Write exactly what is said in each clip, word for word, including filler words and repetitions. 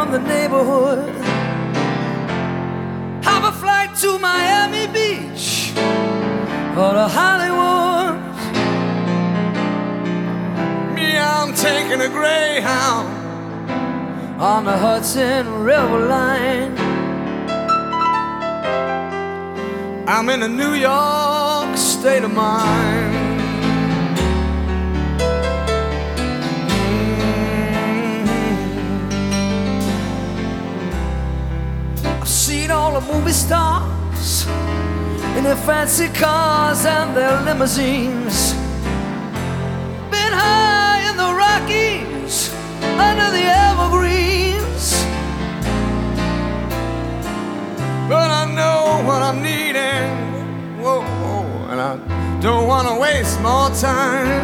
from the neighborhood. Have a flight to Miami Beach or to Hollywood. Me, I'm taking a Greyhound on the Hudson River line. I'm in a New York state of mind. Mm-hmm. I've seen all the movie stars in their fancy cars and their limousines. Been high in the Rockies, under the evergreens. But I know what I'm needing, whoa, whoa, and I don't want to waste more time.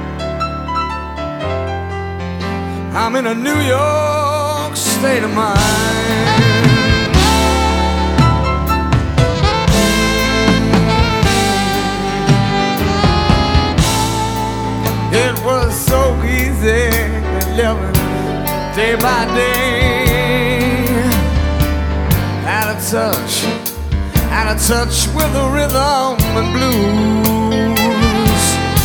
I'm in a New York state of mind. It was so easy living day by day. Out of touch, out of touch with the rhythm and blues.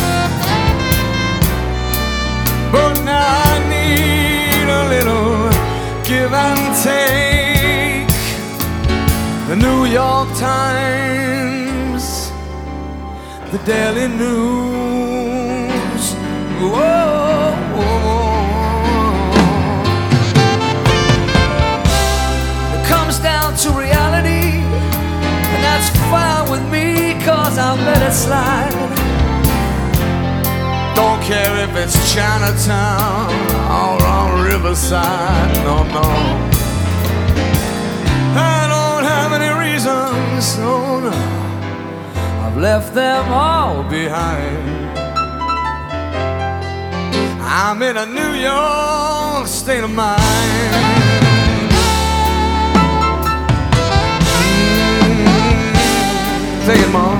But now I need a little give and take. The New York Times, the Daily News. Whoa, whoa, whoa. To reality, and that's fine with me, cause I'll let it slide. Don't care if it's Chinatown or on Riverside, no, no. I don't have any reasons, no, no. I've left them all behind. I'm in a New York state of mind. Take it, Mom.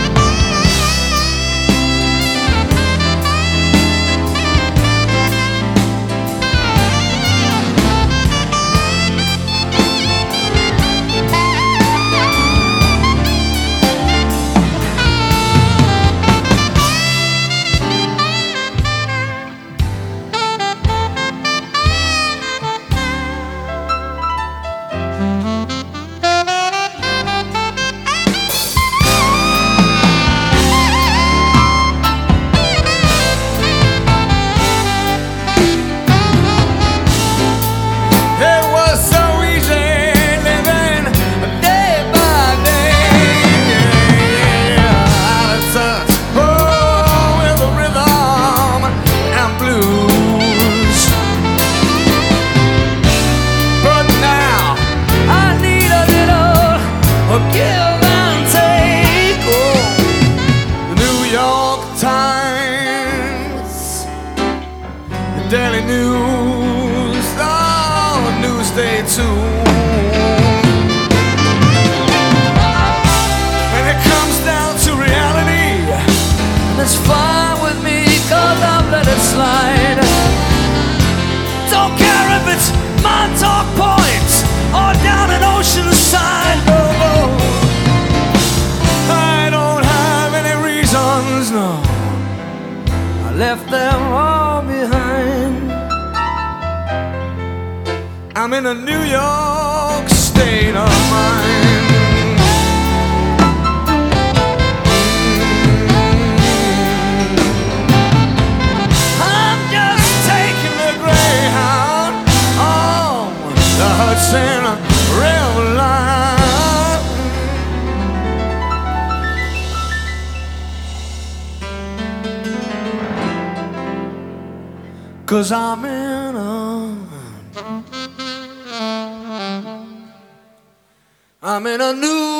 Daily News, oh, Newsday too. When it comes down to reality, that's fine with me, cause I've let it slide. Don't care if it's Montauk Point or down in Oceanside, no, no. I don't have any reasons, no. I left them all behind. I'm in a New York state of mind. I'm just taking the Greyhound on the Hudson River line. Cause I'm in a I'm in a new